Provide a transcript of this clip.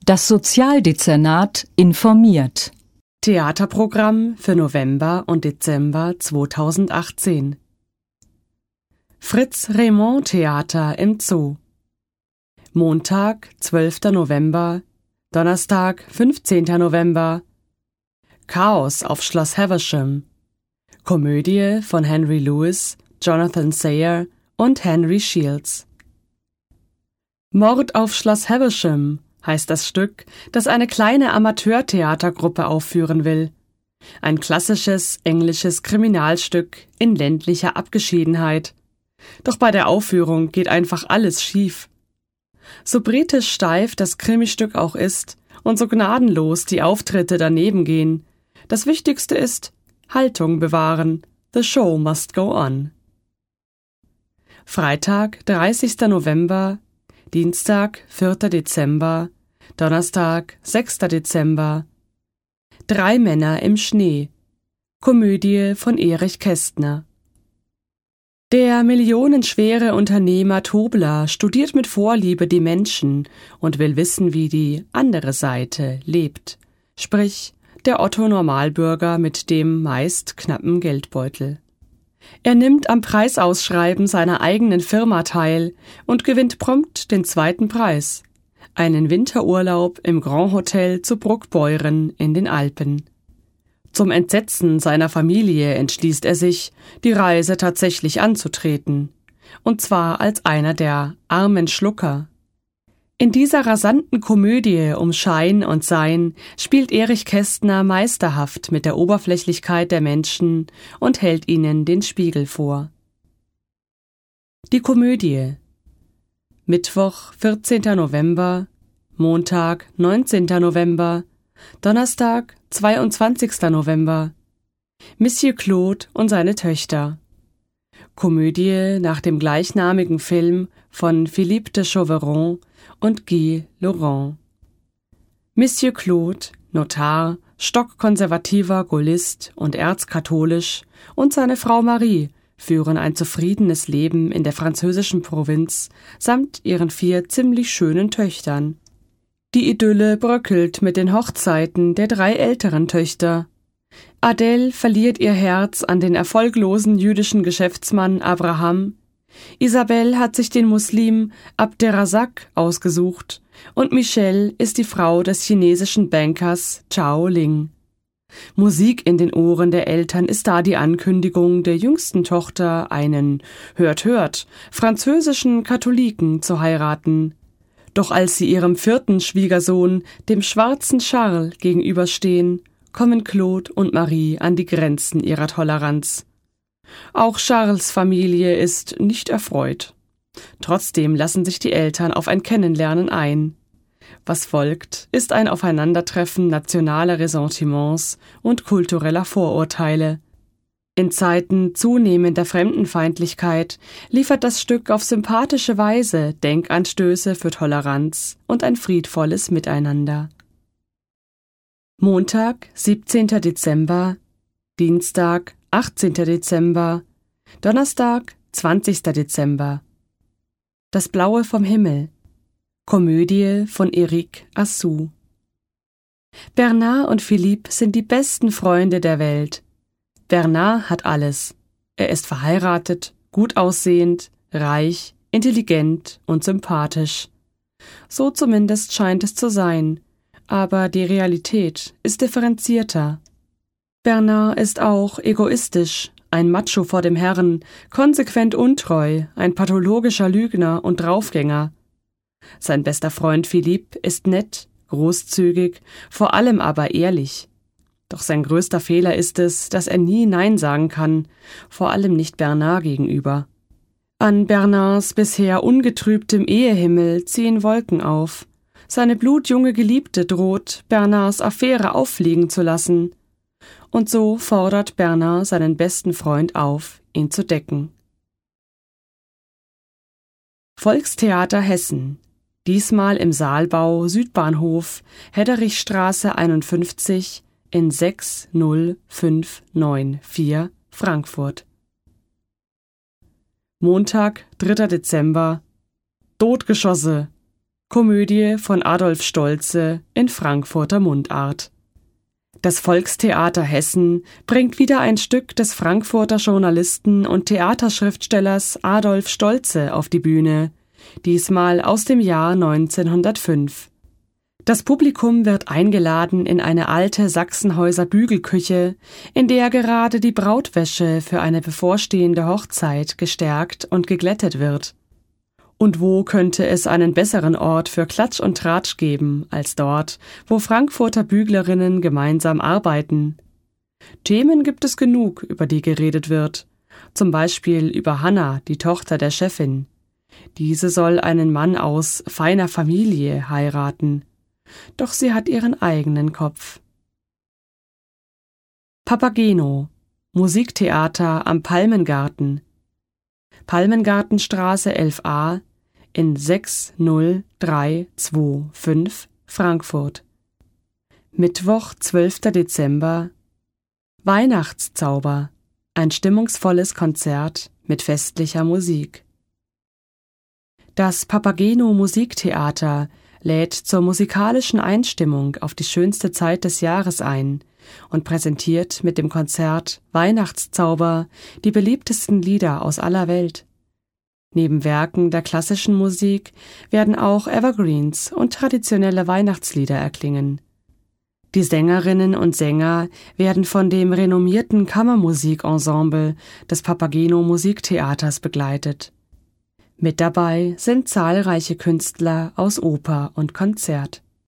Das Sozialdezernat informiert. Theaterprogramm für November und Dezember 2018. Fritz-Raymond-Theater im Zoo. Montag, 12. November, Donnerstag, 15. November. Chaos auf Schloss Havisham. Komödie von Henry Lewis, Jonathan Sayer und Henry Shields. Mord auf Schloss Havisham heißt das Stück, das eine kleine Amateurtheatergruppe aufführen will. Ein klassisches englisches Kriminalstück in ländlicher Abgeschiedenheit. Doch bei der Aufführung geht einfach alles schief. So britisch steif das Krimistück auch ist und so gnadenlos die Auftritte daneben gehen, das Wichtigste ist, Haltung bewahren. The show must go on. Freitag, 30. November, Dienstag, 4. Dezember, Donnerstag, 6. Dezember. 3 Männer im Schnee. Komödie von Erich Kästner. Der millionenschwere Unternehmer Tobler studiert mit Vorliebe die Menschen und will wissen, wie die andere Seite lebt. Sprich, der Otto-Normalbürger mit dem meist knappen Geldbeutel. Er nimmt am Preisausschreiben seiner eigenen Firma teil und gewinnt prompt den 2. Preis. Einen Winterurlaub im Grand Hotel zu Bruckbeuren in den Alpen. Zum Entsetzen seiner Familie entschließt er sich, die Reise tatsächlich anzutreten. Und zwar als einer der armen Schlucker. In dieser rasanten Komödie um Schein und Sein spielt Erich Kästner meisterhaft mit der Oberflächlichkeit der Menschen und hält ihnen den Spiegel vor. Die Komödie. Mittwoch, 14. November, Montag, 19. November, Donnerstag, 22. November. Monsieur Claude und seine Töchter. Komödie nach dem gleichnamigen Film von Philippe de Chauveron und Guy Laurent. Monsieur Claude, Notar, stockkonservativer Gaullist und erzkatholisch, und seine Frau Marie führen ein zufriedenes Leben in der französischen Provinz samt ihren 4 ziemlich schönen Töchtern. Die Idylle bröckelt mit den Hochzeiten der 3 älteren Töchter. Adèle verliert ihr Herz an den erfolglosen jüdischen Geschäftsmann Abraham. Isabelle hat sich den Muslim Abderrazak ausgesucht und Michelle ist die Frau des chinesischen Bankers Chao Ling. Musik in den Ohren der Eltern ist da die Ankündigung der jüngsten Tochter, einen, hört, französischen Katholiken zu heiraten. Doch als sie ihrem 4. Schwiegersohn, dem schwarzen Charles, gegenüberstehen, kommen Claude und Marie an die Grenzen ihrer Toleranz. Auch Charles' Familie ist nicht erfreut. Trotzdem lassen sich die Eltern auf ein Kennenlernen ein. Was folgt, ist ein Aufeinandertreffen nationaler Ressentiments und kultureller Vorurteile. In Zeiten zunehmender Fremdenfeindlichkeit liefert das Stück auf sympathische Weise Denkanstöße für Toleranz und ein friedvolles Miteinander. Montag, 17. Dezember, Dienstag, 18. Dezember, Donnerstag, 20. Dezember. Das Blaue vom Himmel. Komödie von Eric Assou. Bernard und Philippe sind die besten Freunde der Welt. Bernard hat alles. Er ist verheiratet, gut aussehend, reich, intelligent und sympathisch. So zumindest scheint es zu sein, aber die Realität ist differenzierter. Bernard ist auch egoistisch, ein Macho vor dem Herrn, konsequent untreu, ein pathologischer Lügner und Draufgänger. Sein bester Freund Philippe ist nett, großzügig, vor allem aber ehrlich. Doch sein größter Fehler ist es, dass er nie Nein sagen kann, vor allem nicht Bernard gegenüber. An Bernards bisher ungetrübtem Ehehimmel ziehen Wolken auf. Seine blutjunge Geliebte droht, Bernards Affäre auffliegen zu lassen. Und so fordert Bernard seinen besten Freund auf, ihn zu decken. Volkstheater Hessen. Diesmal im Saalbau Südbahnhof, Hederichstraße 51 in 60594 Frankfurt. Montag, 3. Dezember. Totgeschosse. Komödie von Adolf Stolze in Frankfurter Mundart. Das Volkstheater Hessen bringt wieder ein Stück des Frankfurter Journalisten und Theaterschriftstellers Adolf Stolze auf die Bühne, diesmal aus dem Jahr 1905. Das Publikum wird eingeladen in eine alte Sachsenhäuser Bügelküche, in der gerade die Brautwäsche für eine bevorstehende Hochzeit gestärkt und geglättet wird. Und wo könnte es einen besseren Ort für Klatsch und Tratsch geben, als dort, wo Frankfurter Büglerinnen gemeinsam arbeiten? Themen gibt es genug, über die geredet wird, zum Beispiel über Hanna, die Tochter der Chefin. Diese soll einen Mann aus feiner Familie heiraten. Doch sie hat ihren eigenen Kopf. Papageno, Musiktheater am Palmengarten. Palmengartenstraße 11a in 60325 Frankfurt. Mittwoch, 12. Dezember. Weihnachtszauber, ein stimmungsvolles Konzert mit festlicher Musik. Das Papageno Musiktheater lädt zur musikalischen Einstimmung auf die schönste Zeit des Jahres ein und präsentiert mit dem Konzert Weihnachtszauber die beliebtesten Lieder aus aller Welt. Neben Werken der klassischen Musik werden auch Evergreens und traditionelle Weihnachtslieder erklingen. Die Sängerinnen und Sänger werden von dem renommierten Kammermusikensemble des Papageno Musiktheaters begleitet. Mit dabei sind zahlreiche Künstler aus Oper und Konzert.